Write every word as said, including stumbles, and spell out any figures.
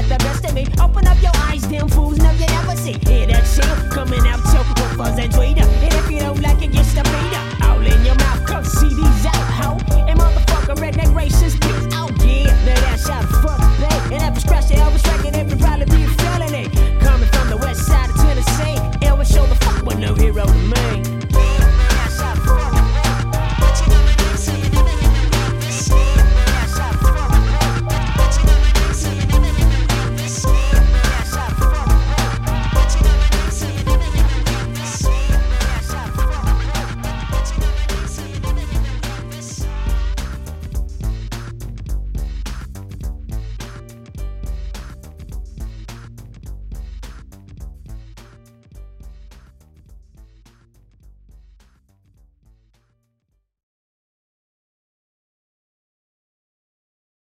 got the best of me. Open up your eyes, damn fools, no you never see. Hear that shit coming out your woofers and tweeter. And if you don't like it, get the beat.